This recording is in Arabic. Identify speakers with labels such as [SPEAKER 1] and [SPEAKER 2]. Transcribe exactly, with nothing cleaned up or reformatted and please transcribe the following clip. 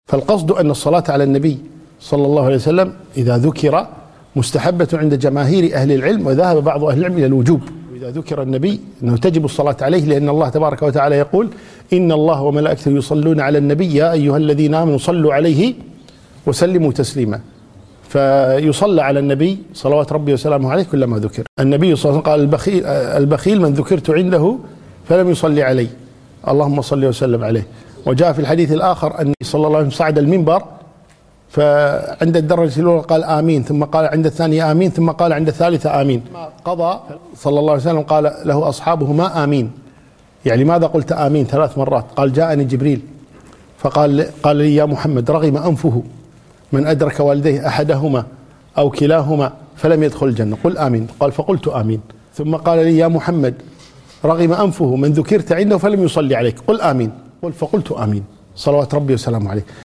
[SPEAKER 1] فالقصد أن الصلاة على النبي صلى الله عليه وسلم إذا ذكر مستحبة عند جماهير أهل العلم، وذهب بعض أهل العلم إلى الوجوب. وإذا ذكر النبي أنه تجب الصلاة عليه، لأن الله تبارك وتعالى يقول: إن الله وملائكته يصلون على النبي يا أيها الذين آمنوا صلوا عليه وسلموا تسليما. فيصلى على النبي صلوات ربي وسلامه عليه كلما ذكر. النبي صلى الله عليه وسلم قال: البخيل, البخيل من ذكرت عنده فلم يصلي علي، اللهم صل وسلم عليه. وجاء في الحديث الآخر أن صلى الله عليه وسلم صعد المنبر، فعند الدرجة الأولى قال آمين، ثم قال عند الثانية آمين، ثم قال عند الثالثة آمين. قضى صلى الله عليه وسلم قال له أصحابه: ما آمين؟ يعني ماذا قلت آمين ثلاث مرات؟ قال: جاءني جبريل فقال قال لي: يا محمد، رغم أنفه من أدرك والديه أحدهما أو كلاهما فلم يدخل الجنة، قل آمين. قال: فقلت آمين. ثم قال لي: يا محمد، رغم أنفه من ذكرت عنده فلم يصلي عليك، قل آمين. قل: فقلت آمين، صلوات ربي وسلامه عليه.